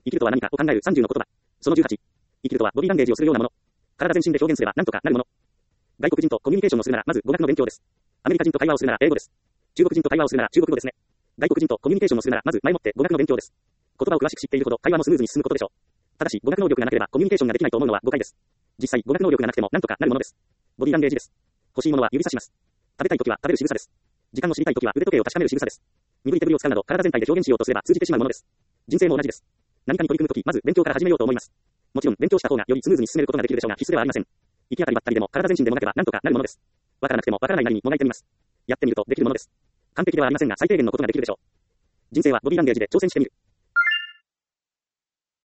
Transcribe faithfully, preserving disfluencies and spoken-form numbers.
生きるとは何かを考えるさんじゅうの言葉。そのじゅうはち。生きるとはボディランゲージをするようなもの。体全身で表現すれば何とかなるもの。外国人とコミュニケーションをするならまず語学の勉強です。アメリカ人と会話をするなら英語です。中国人と会話をするなら中国語ですね。外国人とコミュニケーションをするならまず前もって語学の勉強です。言葉を詳しく知っているほど会話もスムーズに進むことでしょう。ただし語学能力がなければコミュニケーションができないと思うのは誤解です。実際語学能力がなくても何とかなるものです。ボディランゲージです。欲しいものは指さします。食べたいときは食べる仕草です。時間を知りたいときは腕時計を確かめる仕草です。鈍い手振りを使うなど体全体で表現しようとすれば通じてしまうものです。人生も同じです。何かに取り組むときまず勉強から始めようと思います。もちろん勉強した方がよりスムーズに進めることができるでしょうが必須ではありません。行き当たりばったりでも体全身でもがけば何とかなるものです。わからなくてもわからないなりにもがいてみます。やってみるとできるものです。完璧ではありませんが最低限のことができるでしょう。人生はボディランゲージで挑戦してみる。